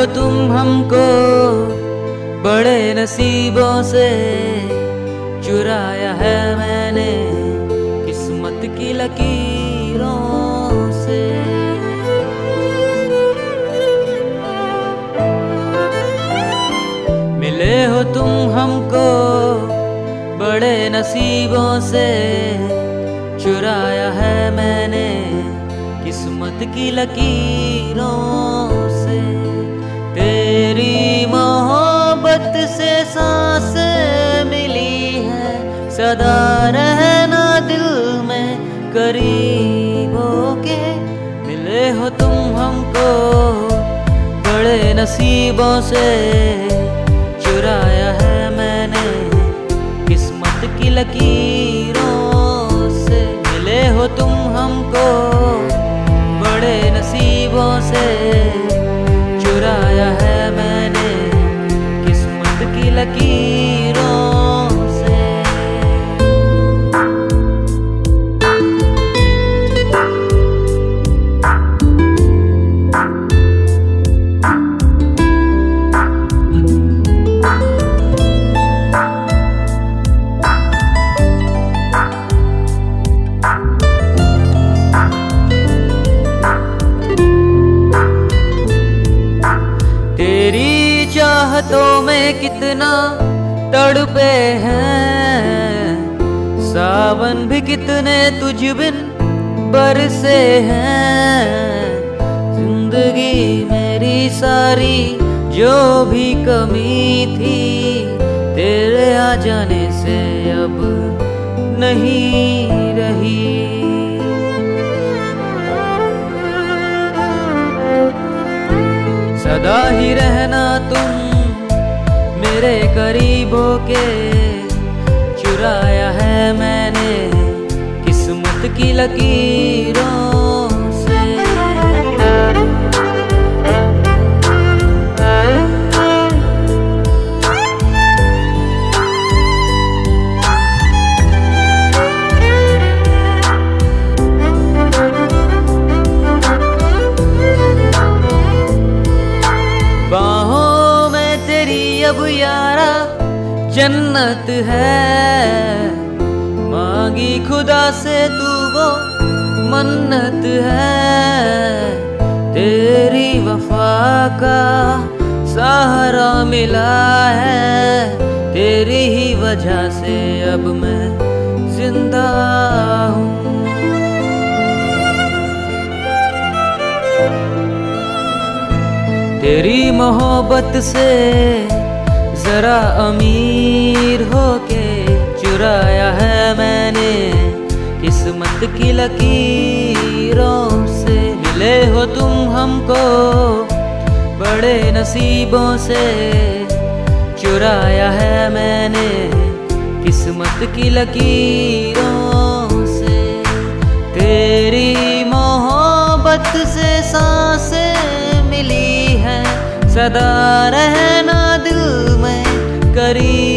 हो तुम हमको बड़े नसीबों से, चुराया है मैंने किस्मत की लकीरों से। मिले हो तुम हमको बड़े नसीबों से, चुराया है मैंने किस्मत की लकीरों से। तेरी मोहब्बत से सांसें मिली है, सदा रहना दिल में करीब होके। मिले हो तुम हमको बड़े नसीबों से, चुराया है मैंने किस्मत की लकीरों से। मिले हो तुम हमको बड़े नसीबों से, चुराया है मैंने किस्मत की लकीरों से। तेरी चाहतों में कितना तड़पे हैं, सावन भी कितने तुझ बिन बरसे हैं। जिंदगी मेरी सारी जो भी कमी थी, तेरे आ जाने से अब नहीं रही। सदा ही रहना तुम मेरे करीब होके, चुराया है मैंने किस्मत की लकीरों से। बाहों में तेरी अब यारा जन्नत है, मांगी खुदा से तू वो मन्नत है। तेरी वफा का सहारा मिला है, तेरी ही वजह से अब मैं जिंदा हूँ। तेरी मोहब्बत से जरा अमीर होके, चुराया है मैंने किस्मत की लकीरों से। मिले हो तुम हमको बड़े नसीबों से, चुराया है मैंने किस्मत की लकीरों से। तेरी मोहब्बत से सांसें मिली है, सदा रहना दिल में करीब